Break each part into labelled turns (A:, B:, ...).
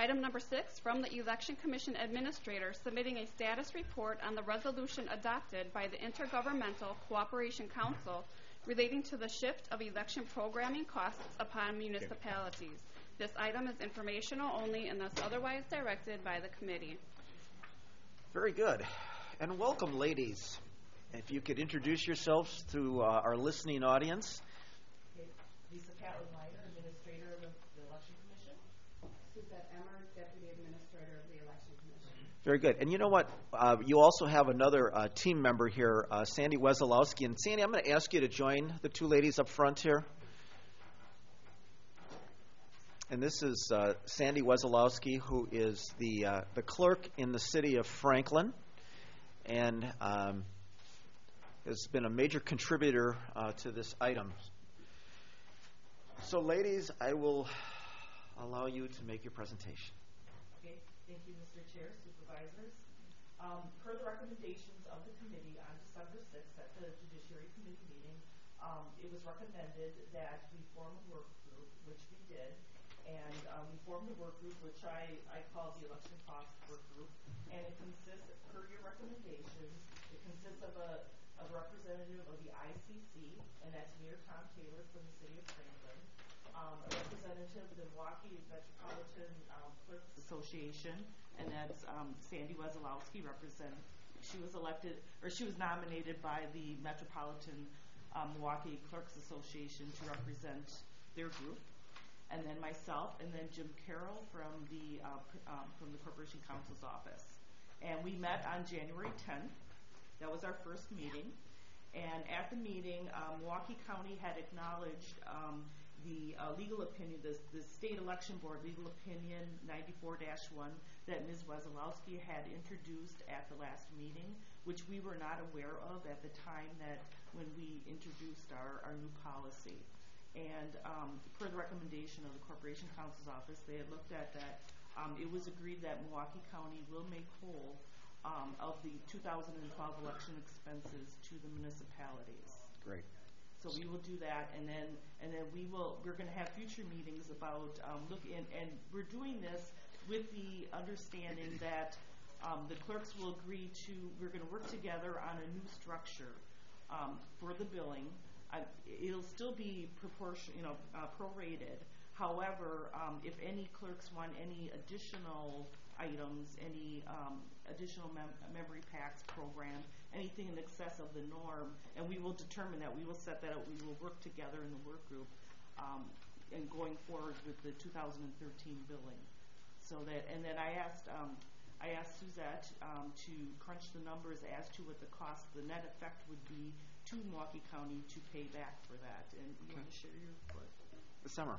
A: Item number 6, from the Election Commission Administrator submitting a status report on the resolution adopted by the Intergovernmental Cooperation Council relating to the shift of election programming costs upon municipalities. This item is informational only unless otherwise directed by the committee.
B: Very good. And welcome, ladies. If you could introduce yourselves to our listening audience.
C: Okay. Lisa Catlin-Leiter, Administrator of the Election Commission.
D: Suzette Emmer, Deputy Administrator of the Election Commission.
B: Very good. And you know what? You also have another team member here, Sandy Wesolowski. And Sandy, I'm going to ask you to join the two ladies up front here. And this is Sandy Wesolowski, who is the clerk in the city of Franklin, and has been a major contributor to this item. So, ladies, I will allow you to make your presentation.
C: Okay. Thank you, Mr. Chair, Supervisors. Per the recommendations of the committee on December 6th at the Judiciary Committee meeting, it was recommended that we form a work group, which we did. And we formed a work group, which I call the Election Cost Work Group. And it consists, per your recommendations, it consists of a representative of the ICC, and that's Mayor Tom Taylor from the city of Franklin, a representative of the Milwaukee Metropolitan Clerks Association, and that's Sandy Wesolowski. She was elected, or she was nominated by the Metropolitan Milwaukee Clerks Association to represent their group. And then myself, and then Jim Carroll from the Corporation Counsel's office. And we met on January 10th. That was our first meeting. And at the meeting, Milwaukee County had acknowledged the legal opinion, the State Election Board legal opinion 94-1 that Ms. Wesolowski had introduced at the last meeting, which we were not aware of at the time that when we introduced our new policy. And per the recommendation of the Corporation Counsel's office, they had looked at that. It was agreed that Milwaukee County will make whole of the 2012 election expenses to the municipalities.
B: Great.
C: So we will do that, and then we're going to have future meetings about and we're doing this with the understanding that the clerks will agree to. We're going to work together on a new structure for the billing. It'll still be prorated. However, if any clerks want any additional items, any additional memory packs program, anything in excess of the norm, and we will determine that. We will set that up. We will work together in the work group and going forward with the 2013 billing. So that, and then I asked Suzette to crunch the numbers as to what the cost, the net effect would be to Milwaukee County to pay back for that. And you want to share your report?
B: Ms. Summer.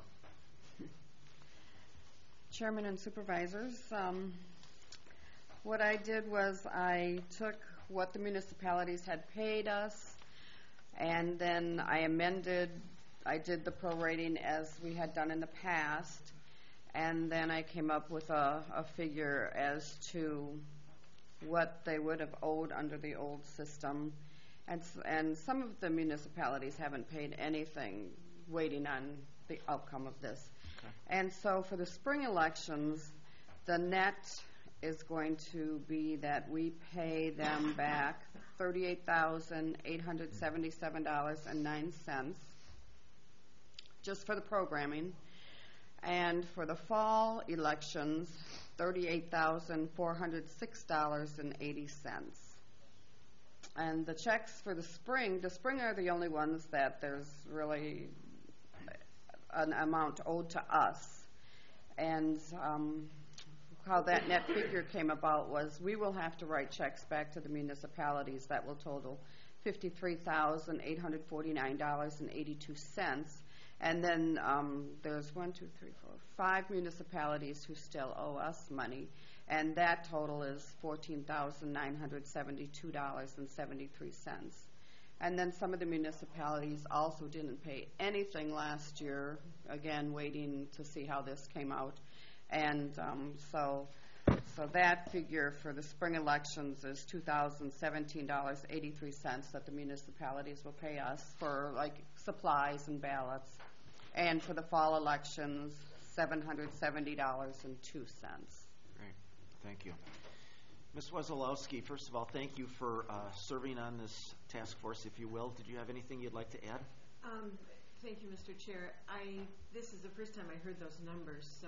D: Chairman and Supervisors, what I did was I took what the municipalities had paid us, and then I did the prorating as we had done in the past, and then I came up with a figure as to what they would have owed under the old system. And some of the municipalities haven't paid anything, waiting on the outcome of this.
B: Okay.
D: And so for the spring elections, the net is going to be that we pay them back $38,877.09 just for the programming. And for the fall elections, $38,406.80. And the checks for the spring are the only ones that there's really an amount owed to us. And how that net figure came about was we will have to write checks back to the municipalities that will total $53,849.82. And then there's 5 municipalities who still owe us money. And that total is $14,972.73. And then some of the municipalities also didn't pay anything last year, again, waiting to see how this came out. And so that figure for the spring elections is $2,017.83 that the municipalities will pay us for, like, supplies and ballots. And for the fall elections, $770.02.
B: Great. Thank you. Ms. Wesolowski, first of all, thank you for serving on this task force, if you will. Did you have anything you'd like to add?
E: Thank you, Mr. Chair. This is the first time I heard those numbers, so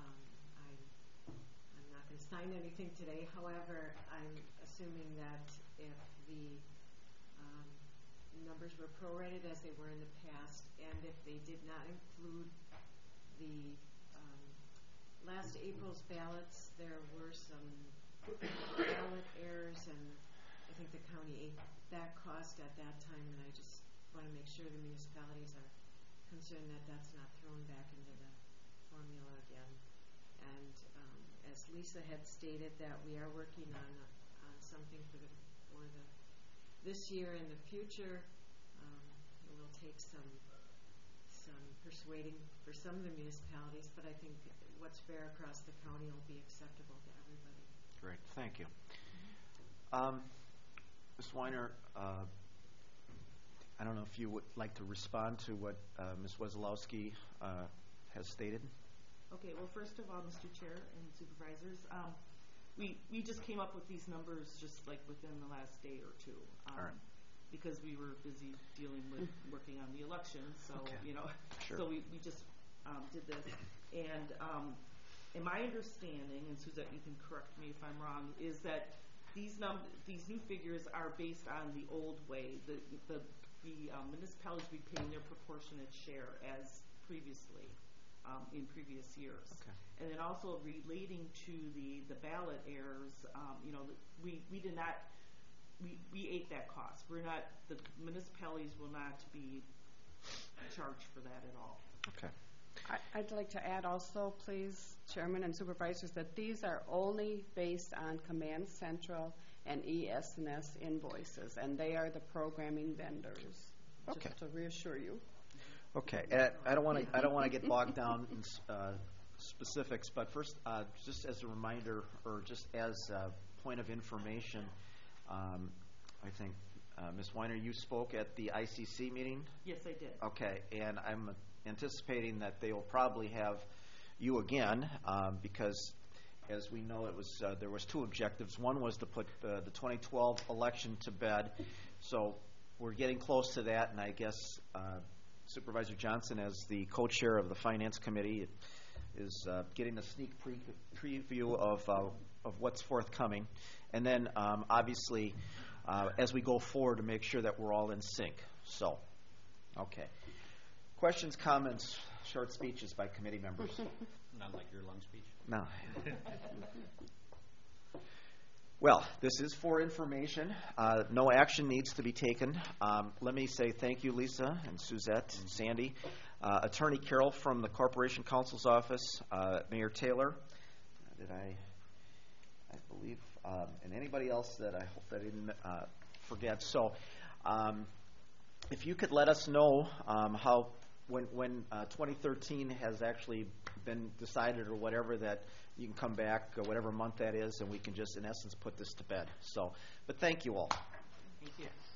E: I'm not going to sign anything today. However, I'm assuming that if the numbers were prorated as they were in the past, and if they did not include the last April's ballots, there were some ballot errors, and I think the county ate that cost at that time, and I just want to make sure the municipalities are concerned that that's not thrown back into the formula again. And as Lisa had stated, that we are working on something for this year and the future. It will take some persuading for some of the municipalities, but I think what's fair across the county will be acceptable to everybody.
B: Great, thank you. Ms. Weiner, I don't know if you would like to respond to what Ms. Wesolowski has stated.
C: Okay, well, first of all, Mr. Chair and Supervisors, we just came up with these numbers just like within the last day or two.
B: All right.
C: Because we were busy dealing with working on the election, so
B: Sure.
C: so we just did this. And in my understanding, and Suzette, you can correct me if I'm wrong, is that these new figures are based on the old way. The municipalities will be paying their proportionate share as previously in previous years.
B: Okay.
C: And then also relating to the ballot errors, we did not. We ate that cost. The municipalities will not be charged for that at all.
B: Okay.
D: I'd like to add also, please, Chairman and Supervisors, that these are only based on Command Central and ES&S invoices, and they are the programming vendors.
B: Okay.
D: Just to reassure you.
B: Okay. I don't want to get bogged down in specifics, but first, just as a reminder, or just as a point of information, I think, Ms. Weiner, you spoke at the ICC meeting?
C: Yes, I did.
B: Okay, and I'm anticipating that they will probably have you again, because as we know, there was two objectives. One was to put the 2012 election to bed, so we're getting close to that, and I guess Supervisor Johnson, as the co-chair of the Finance Committee, is getting a sneak preview of what's forthcoming. And then, obviously, as we go forward, to make sure that we're all in sync. So, okay. Questions, comments, short speeches by committee members?
F: Not like your long speech.
B: No. Well, this is for information. No action needs to be taken. Let me say thank you, Lisa and Suzette and Sandy. Attorney Carroll from the Corporation Counsel's Office, Mayor Taylor, I believe, and anybody else that I hope I didn't forget. So if you could let us know how when 2013 has actually been decided or whatever, that you can come back whatever month that is, and we can just, in essence, put this to bed. So, but thank you all.
C: Thank you.